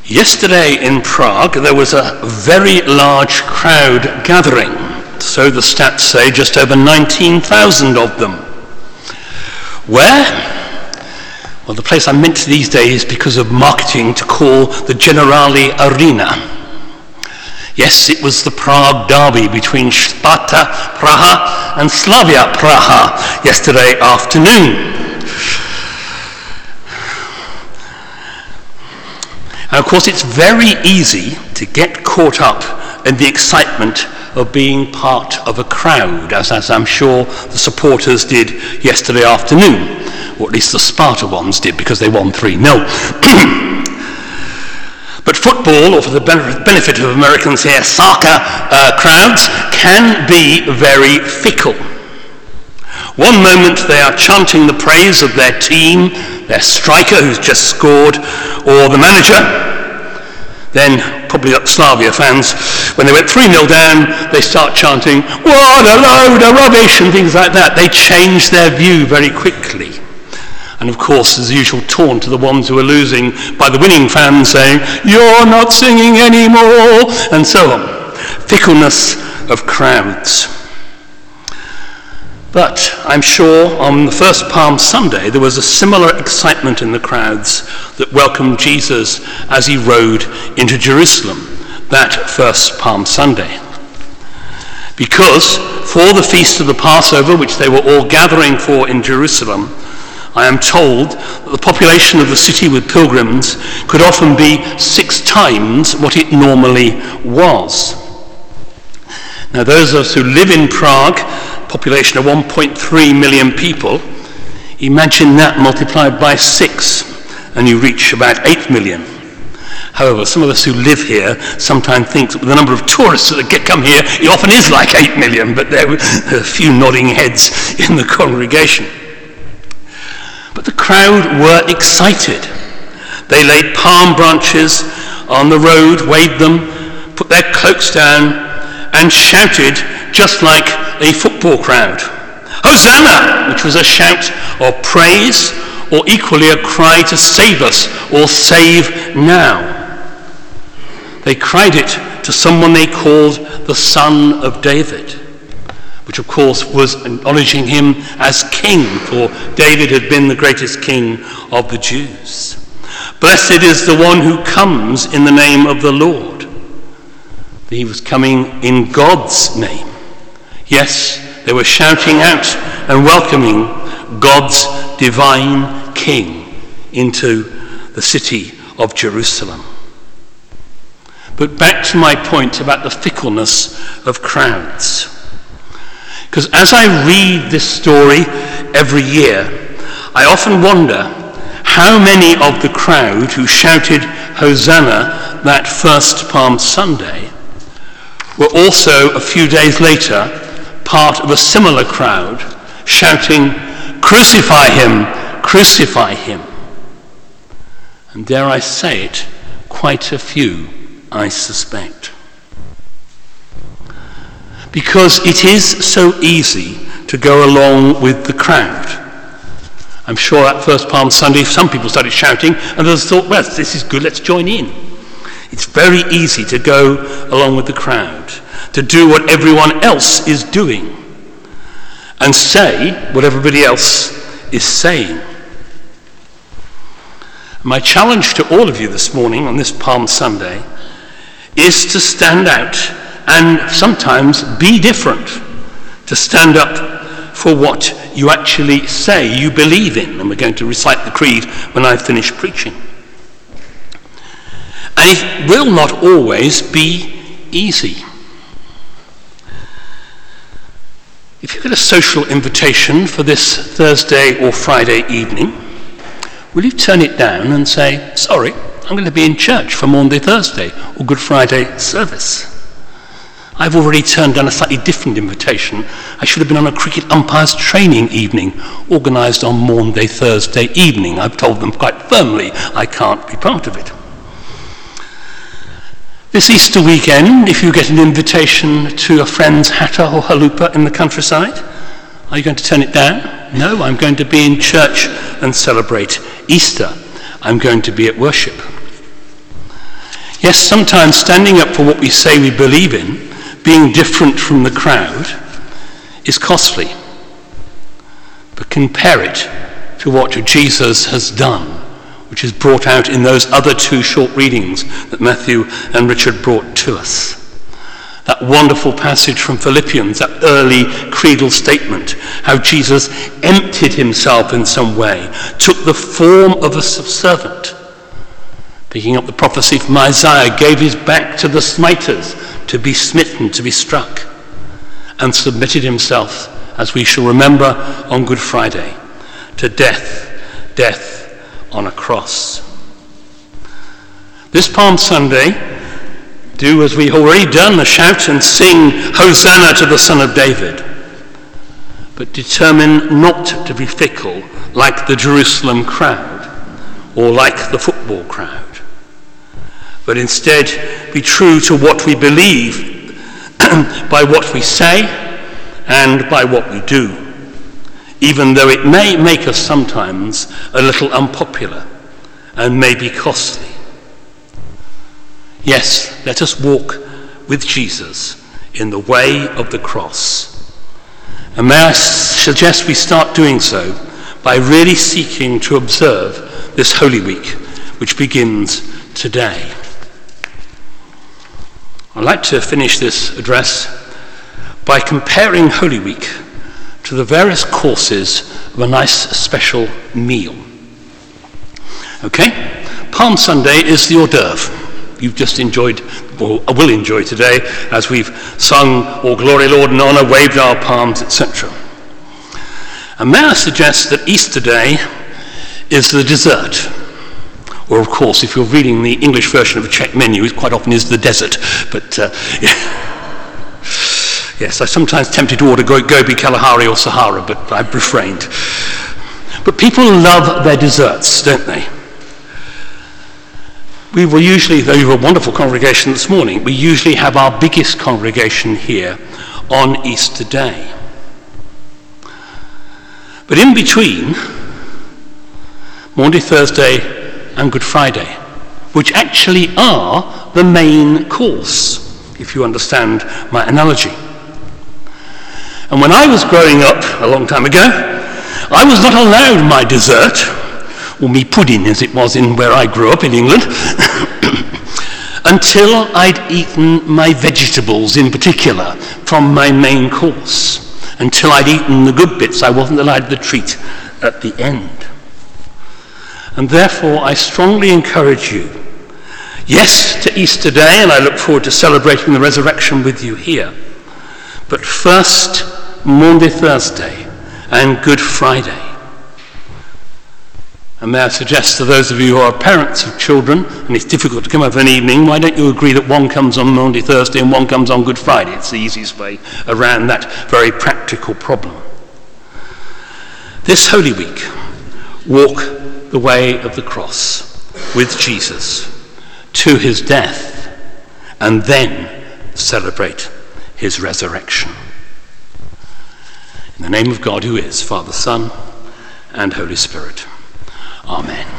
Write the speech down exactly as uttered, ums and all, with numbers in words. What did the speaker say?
Yesterday in Prague there was a very large crowd gathering. So the stats say just over nineteen thousand of them. Where? Well, the place I'm meant to these days because of marketing to call the Generali Arena. Yes, it was the Prague derby between Sparta Praha and Slavia Praha yesterday afternoon. And of course it's very easy to get caught up in the excitement of being part of a crowd, as, as I'm sure the supporters did yesterday afternoon, or at least the Sparta ones did because they won three nil. But football, or for the benefit of Americans here, soccer uh, crowds can be very fickle. One moment they are chanting the praise of their team, their striker who's just scored, or the manager. Then, probably like Slavia fans, when they went three nil down, they start chanting, "What a load of rubbish," and things like that. They change their view very quickly. And of course, as usual, taunt to the ones who are losing by the winning fans saying, "You're not singing anymore," and so on. Fickleness of crowds. But I'm sure on the first Palm Sunday there was a similar excitement in the crowds that welcomed Jesus as he rode into Jerusalem that first Palm Sunday. Because for the feast of the Passover, which they were all gathering for in Jerusalem, I am told that the population of the city with pilgrims could often be six times what it normally was. Now those of us who live in Prague, population of one point three million people, imagine that multiplied by six and you reach about eight million. However, some of us who live here sometimes think that with the number of tourists that get come here, it often is like eight million, but there were a few nodding heads in the congregation. But the crowd were excited. They laid palm branches on the road, waved them, put their cloaks down, and shouted just like a football crowd. Hosanna, which was a shout of praise, or equally a cry to save us, or save now. They cried it to someone they called the Son of David, which of course was acknowledging him as king, for David had been the greatest king of the Jews. Blessed is the one who comes in the name of the Lord. He was coming in God's name. Yes, they were shouting out and welcoming God's divine King into the city of Jerusalem. But back to my point about the fickleness of crowds. Because as I read this story every year, I often wonder how many of the crowd who shouted Hosanna that first Palm Sunday were also a few days later part of a similar crowd shouting, "Crucify him, crucify him." And dare I say it, quite a few, I suspect. Because it is so easy to go along with the crowd. I'm sure that first Palm Sunday some people started shouting and others thought, well, this is good, let's join in. It's very easy to go along with the crowd, to do what everyone else is doing, and say what everybody else is saying. My challenge to all of you this morning on this Palm Sunday is to stand out and sometimes be different, to stand up for what you actually say you believe in. And we're going to recite the creed when I finish preaching. And it will not always be easy. If you get a social invitation for this Thursday or Friday evening, will you turn it down and say, sorry, I'm going to be in church for Maundy Thursday or Good Friday service? I've already turned down a slightly different invitation. I should have been on a cricket umpire's training evening organised on Maundy Thursday evening. I've told them quite firmly I can't be part of it. This Easter weekend, if you get an invitation to a friend's hatter or halupa in the countryside, are you going to turn it down? No, I'm going to be in church and celebrate Easter. I'm going to be at worship. Yes, sometimes standing up for what we say we believe in, being different from the crowd, is costly. But compare it to what Jesus has done, which is brought out in those other two short readings that Matthew and Richard brought to us. That wonderful passage from Philippians, that early creedal statement, how Jesus emptied himself in some way, took the form of a servant. Picking up the prophecy from Isaiah, gave his back to the smiters, to be smitten, to be struck, and submitted himself, as we shall remember on Good Friday, to death, death on a cross. This Palm Sunday, do as we've already done, shout and sing Hosanna to the Son of David, but determine not to be fickle like the Jerusalem crowd or like the football crowd, but instead be true to what we believe by what we say and by what we do, even though it may make us sometimes a little unpopular and may be costly. Yes, let us walk with Jesus in the way of the cross. And may I suggest we start doing so by really seeking to observe this Holy Week, which begins today. I'd like to finish this address by comparing Holy Week to the various courses of a nice special meal. Okay? Palm Sunday is the hors d'oeuvre. You've just enjoyed, or will enjoy today, as we've sung All Glory, Lord and Honour, waved our palms, et cetera. And may I suggest that Easter Day is the dessert. Or, of course, if you're reading the English version of a Czech menu, it quite often is the desert. But, uh, yeah. Yes, I'm sometimes tempted to order Gobi, Kalahari or Sahara, but I've refrained. But people love their desserts, don't they? We will usually, though you're a wonderful congregation this morning, we usually have our biggest congregation here on Easter Day. But in between, Maundy Thursday and Good Friday, which actually are the main course, if you understand my analogy. And when I was growing up a long time ago, I was not allowed my dessert, or me pudding as it was in where I grew up in England, until I'd eaten my vegetables in particular from my main course. Until I'd eaten the good bits, I wasn't allowed the treat at the end. And therefore, I strongly encourage you, yes, to Easter Day, and I look forward to celebrating the resurrection with you here, but first, Maundy Thursday and Good Friday. And may I suggest to those of you who are parents of children, and it's difficult to come up an evening, why don't you agree that one comes on Maundy Thursday and one comes on Good Friday? It's the easiest way around that very practical problem. This Holy Week, walk the way of the cross with Jesus to his death, and then celebrate his resurrection. In the name of God, who is Father, Son, and Holy Spirit. Amen.